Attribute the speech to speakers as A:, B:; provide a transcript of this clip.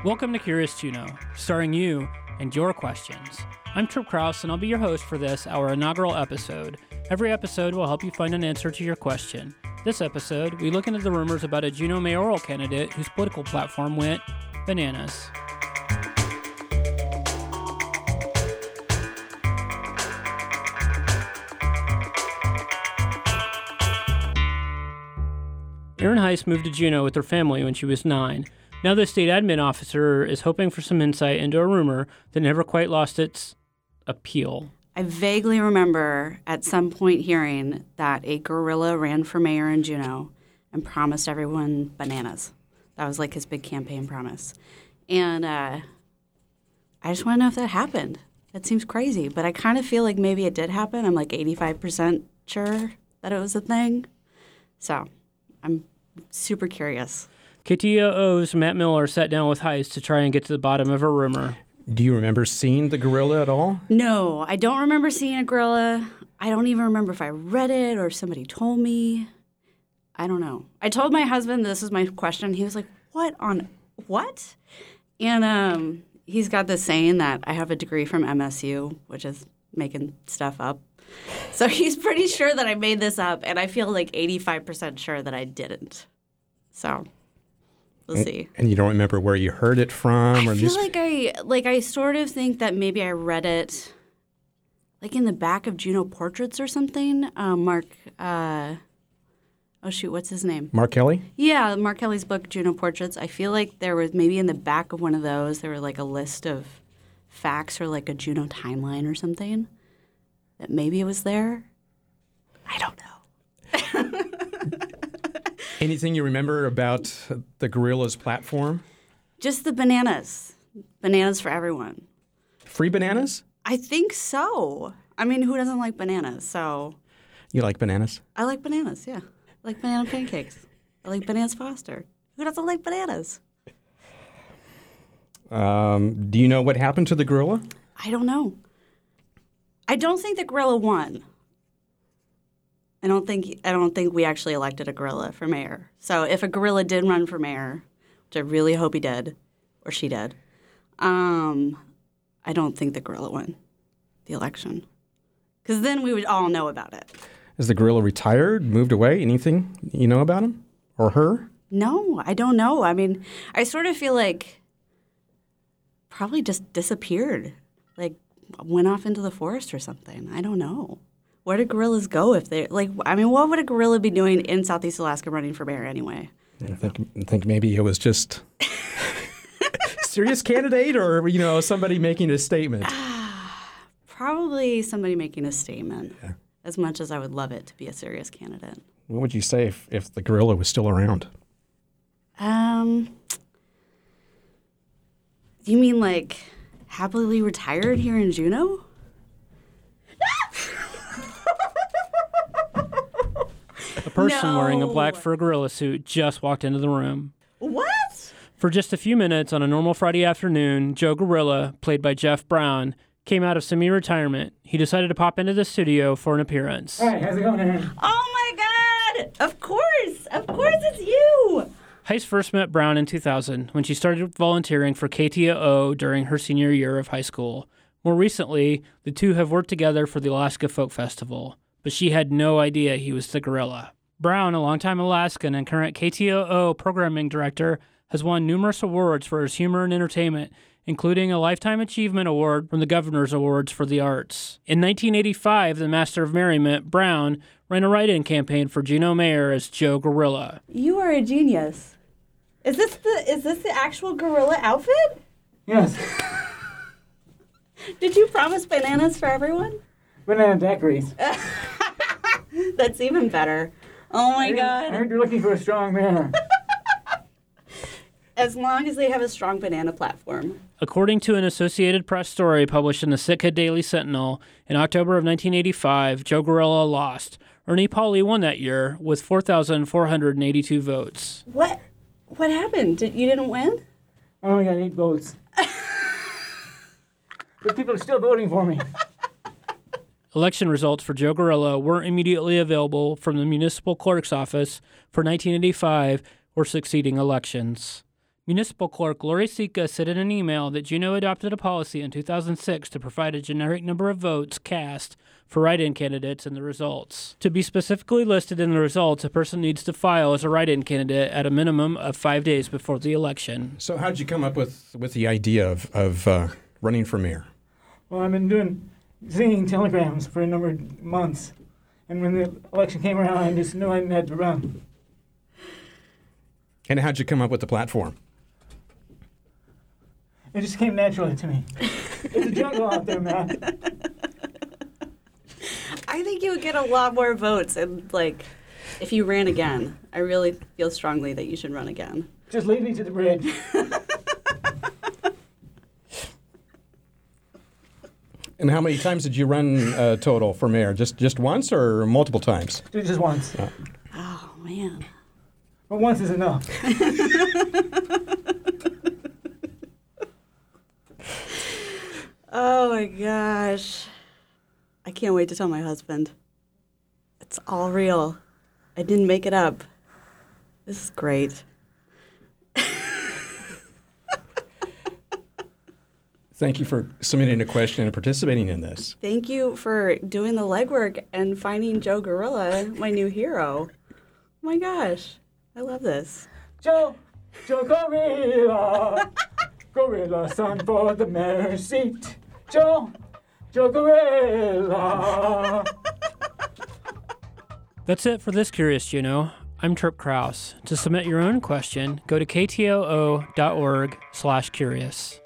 A: Welcome to Curious Juno, starring you and your questions. I'm Trip Kraus, and I'll be your host for this, our inaugural episode. Every episode will help you find an answer to your question. This episode, we look into the rumors about a Juneau mayoral candidate whose political platform went bananas. Erin Heiss moved to Juneau with her family when she was 9. Now the state admin officer is hoping for some insight into a rumor that never quite lost its appeal.
B: I vaguely remember at some point hearing that a gorilla ran for mayor in Juneau and promised everyone bananas. That was like his big campaign promise. And I just want to know if that happened. That seems crazy, but I kind of feel like maybe it did happen. I'm like 85% sure that it was a thing. So I'm super curious.
A: KTOO's Matt Miller sat down with Heiss to try and get to the bottom of a rumor.
C: Do you remember seeing the gorilla at all?
B: No, I don't remember seeing a gorilla. I don't even remember if I read it or if somebody told me. I don't know. I told my husband this was my question. He was like, what? And he's got this saying that I have a degree from MSU, which is making stuff up. So he's pretty sure that I made this up, and I feel like 85% sure that I didn't. So we'll see.
C: And you don't remember where you heard it from?
B: I feel like I sort of think that maybe I read it like in the back of Juneau Portraits or something. What's his name?
C: Mark Kelly?
B: Yeah, Mark Kelly's book, Juneau Portraits. I feel like there was maybe in the back of one of those, there were like a list of facts or like a Juneau timeline or something. That maybe it was there. I don't know.
C: Anything you remember about the gorilla's platform?
B: Just the bananas. Bananas for everyone.
C: Free bananas?
B: I think so. I mean, who doesn't like bananas? So
C: You like bananas?
B: I like bananas, yeah. I like banana pancakes. I like bananas Foster. Who doesn't like bananas?
C: Do you know what happened to the gorilla?
B: I don't know. I don't think the gorilla won. I don't think we actually elected a gorilla for mayor. So if a gorilla did run for mayor, which I really hope he did, or she did, I don't think the gorilla won the election. Because then we would all know about it.
C: Is the gorilla retired, moved away? Anything you know about him or her?
B: No, I don't know. I mean, I sort of feel like probably just disappeared, like went off into the forest or something. I don't know. Where do gorillas go if they what would a gorilla be doing in Southeast Alaska running for mayor anyway?
C: I think maybe it was just serious candidate or, somebody making a statement.
B: Probably somebody making a statement.
C: Yeah.
B: As much as I would love it to be a serious candidate.
C: What would you say if the gorilla was still around?
B: You mean like happily retired here in Juneau?
A: A person wearing a black fur gorilla suit just walked into the room.
B: What?
A: For just a few minutes on a normal Friday afternoon, Joe Gorilla, played by Jeff Brown, came out of semi-retirement. He decided to pop into the studio for an appearance.
D: Hi, how's it going, Aaron?
B: Oh my God! Of course it's you!
A: Heiss first met Brown in 2000 when she started volunteering for KTOO during her senior year of high school. More recently, the two have worked together for the Alaska Folk Festival, but she had no idea he was the gorilla. Brown, a longtime Alaskan and current KTOO programming director, has won numerous awards for his humor and entertainment, including a Lifetime Achievement Award from the Governor's Awards for the Arts. In 1985, the Master of Merriment, Brown, ran a write-in campaign for Juneau mayor as Joe Gorilla.
B: You are a genius. Is this the actual gorilla outfit?
D: Yes.
B: Did you promise bananas for everyone?
D: Banana daiquiris.
B: That's even better. Oh my God.
D: I heard you're looking for a strong banana.
B: As long as they have a strong banana platform.
A: According to an Associated Press story published in the Sitka Daily Sentinel, in October of 1985, Joe Gorilla lost. Ernie Pauley won that year with 4,482 votes.
B: What happened? You didn't win?
D: I only got 8 votes. But people are still voting for me.
A: Election results for Joe Gorilla weren't immediately available from the municipal clerk's office for 1985 or succeeding elections. Municipal Clerk Lori Sika said in an email that Juneau adopted a policy in 2006 to provide a generic number of votes cast for write-in candidates in the results. To be specifically listed in the results, a person needs to file as a write-in candidate at a minimum of 5 days before the election.
C: So how did you come up with the idea of running for mayor?
D: Well, I've been singing telegrams for a number of months. And when the election came around, I just knew I had to run.
C: And how'd you come up with the platform?
D: It just came naturally to me. It's a jungle out there, man.
B: I think you would get a lot more votes, and if you ran again. I really feel strongly that you should run again.
D: Just lead me to the bridge.
B: And
C: how many times did you run total for mayor? Just once or multiple times?
D: Just once.
B: Oh, man.
D: But once is enough.
B: Oh, my gosh. I can't wait to tell my husband. It's all real. I didn't make it up. This is great.
C: Thank you for submitting a question and participating in this.
B: Thank you for doing the legwork and finding Joe Gorilla, my new hero. Oh my gosh, I love this.
D: Joe Gorilla, Gorilla son for the mayor's seat. Joe Gorilla.
A: That's it for this Curious Juneau. I'm Trip Kraus. To submit your own question, go to ktoo.org/curious.